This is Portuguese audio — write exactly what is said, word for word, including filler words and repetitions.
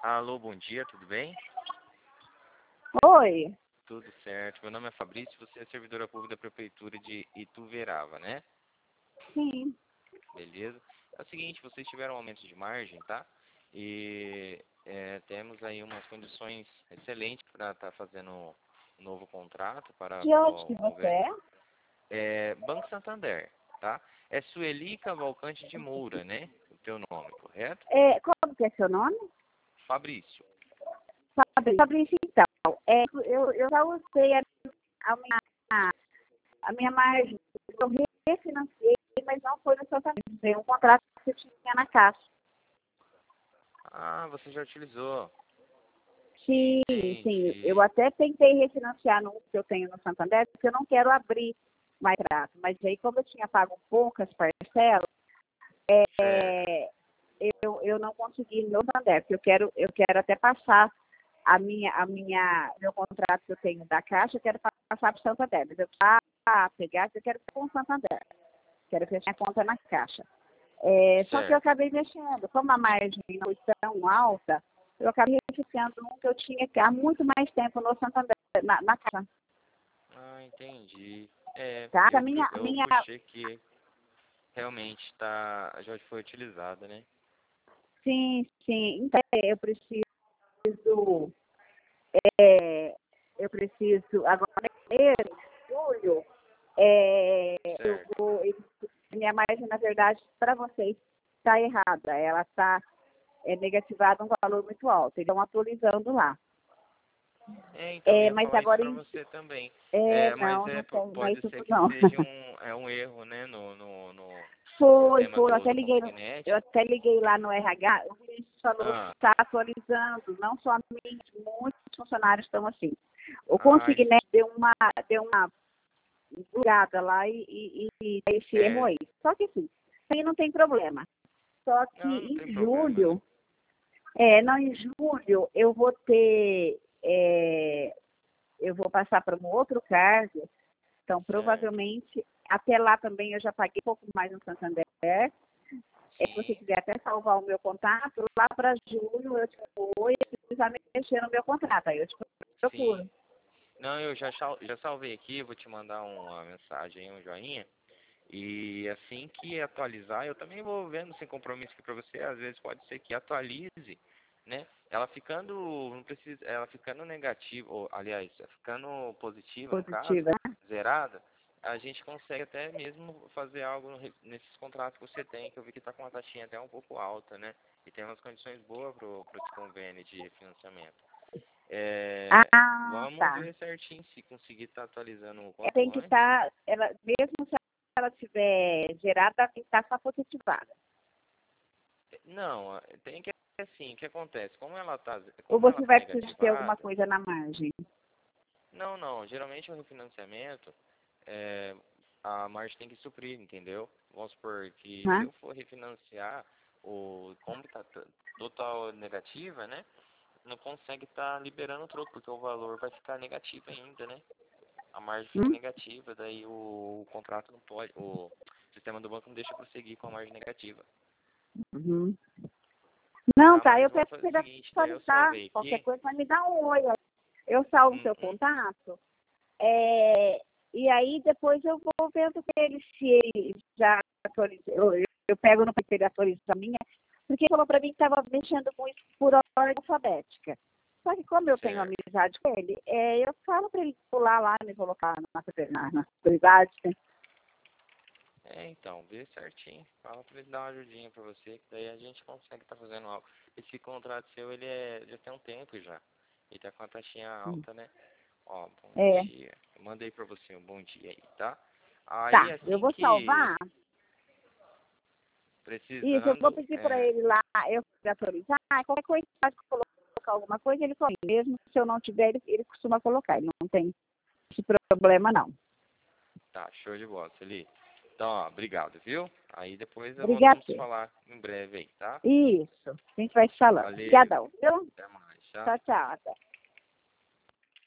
Alô, bom dia, tudo bem? Oi. Tudo certo. Meu nome é Fabrício, você é servidora pública da Prefeitura de Ituverava, né? Sim. Beleza. É o seguinte, vocês tiveram um aumento de margem, tá? E é, temos aí umas condições excelentes para estar fazendo um novo contrato para De onde o que você convênio. é? É, Banco Santander, tá? É Sueli Cavalcante de Moura, né? O teu nome, correto? É, como que é seu nome? Fabrício. Fabrício. Fabrício, então. É, eu, eu já usei a, a minha, a minha margem. Eu refinanciei, mas não foi no Santander. Foi um contrato que eu tinha na Caixa. Ah, você já utilizou. Sim, sim. Eu Entendi. até tentei refinanciar no que eu tenho no Santander, porque eu não quero abrir mais contrato. Mas aí, como eu tinha pago poucas parcelas, Certo. é, eu, eu não consegui no Santander, porque eu quero, eu quero até passar a minha, a minha, meu contrato que eu tenho da Caixa, eu quero passar para o Santander. Mas eu ah, pegar, eu quero com o Santander. Quero fechar a conta na Caixa. É, só que eu Certo. acabei mexendo. Como a margem não foi tão alta, eu acabei refinanciando um que eu tinha há muito mais tempo no Santander, na, na Caixa. Ah, entendi. É, Tá? A eu, minha, eu, a eu minha, puxei que realmente tá, já foi utilizada, né? sim, sim. Então, eu preciso, é, eu preciso, agora em janeiro, julho, é, eu Certo. vou, minha margem, na verdade, para vocês, está errada. Ela está é, negativada um valor muito alto. Então, atualizando lá. É, então, eu É, ia mas falar isso agora, pra em, você também. é, É, mas não, é, não, po- tem, não é pode isso ser tudo, que não. seja um, é um erro, né, no, no, no Foi, sistema foi. Eu do, até do liguei, no- eu Consignet. até liguei lá no R H, o juiz falou que Ah, está atualizando, não só a mim, muitos funcionários estão assim. O ah, isso, Consignet deu uma, deu uma bugada lá e, e, e esse erro é, aí. Só que sim, aí não tem problema. Só que não, não tem em problema, né? julho, é, não, em julho eu vou ter, é, eu vou passar para um outro cargo, então Certo. provavelmente até lá também eu já paguei um pouco mais no Santander. É, se você Sim. quiser até salvar o meu contato, lá para julho eu te vou e precisar mexer no meu contrato, aí eu te Sim. procuro. Não, eu já, sal- já salvei aqui, vou te mandar uma mensagem, um joinha. E assim que atualizar, eu também vou vendo sem compromisso aqui para você, às vezes pode ser que atualize, né? Ela ficando, não precisa, ela ficando negativa, ou aliás, ficando positiva no caso, Positiva. zerada, a gente consegue até mesmo fazer algo no re- nesses contratos que você tem, que eu vi que está com uma taxinha até um pouco alta, né? E tem umas condições boas pro, pro convênio de financiamento. É, Ah, vamos tá. ver certinho se conseguir estar atualizando o Ela quanto tem que antes. estar, ela, mesmo se ela tiver gerada, ela tem que estar só positivada. Não, tem que assim, o que acontece? Como ela tá, Ou como ela você tá vai precisar ter alguma negativada, coisa na margem? não, não, geralmente o refinanciamento, é, a margem tem que suprir, entendeu? Vamos supor que se Né? eu for refinanciar, o, como tá t- total negativa, né? Não consegue estar liberando o troco, porque o valor vai ficar negativo ainda, né? A margem fica Hum? negativa, daí o, o contrato não pode, o sistema do banco não deixa prosseguir com a margem negativa, Uhum. Não, tá? tá, Mas eu vamos peço fazer para o ele seguinte, daí eu atualizar. salvei Qualquer aqui, coisa, vai me dar um oi. Eu salvo o seu uhum, contato. É, e aí depois eu vou vendo com ele se ele já atualizou. Eu, eu pego no que ele atualiza a minha, porque ele falou para mim que estava mexendo com isso por ordem alfabética. Só que como eu tenho certo. amizade com ele, é, eu falo para ele pular lá e me colocar na, na, na prioridade. Né? É, então, vê certinho. Fala pra ele dar uma ajudinha pra você, que daí a gente consegue estar fazendo algo. Esse contrato seu, ele é, já tem um tempo já. E tá com a taxinha alta, né? Ó, bom É, dia. Eu mandei pra você um bom dia aí, tá? Aí, tá, eu assim vou que salvar. Isso, eu vou precisando, pedir para é, ele lá, eu vou autorizar, qualquer coisa, pode colocar alguma coisa, ele coloca. Mesmo se eu não tiver, ele, ele costuma colocar, ele não tem esse problema não. tá, show de bola, Celi. Então, ó, obrigado, viu? Aí depois Obrigada. voltamos a falar em breve aí, tá? Isso, a gente vai se falando. Valeu, Obrigadão, viu? até mais, tchau. Tchau, tchau. Até.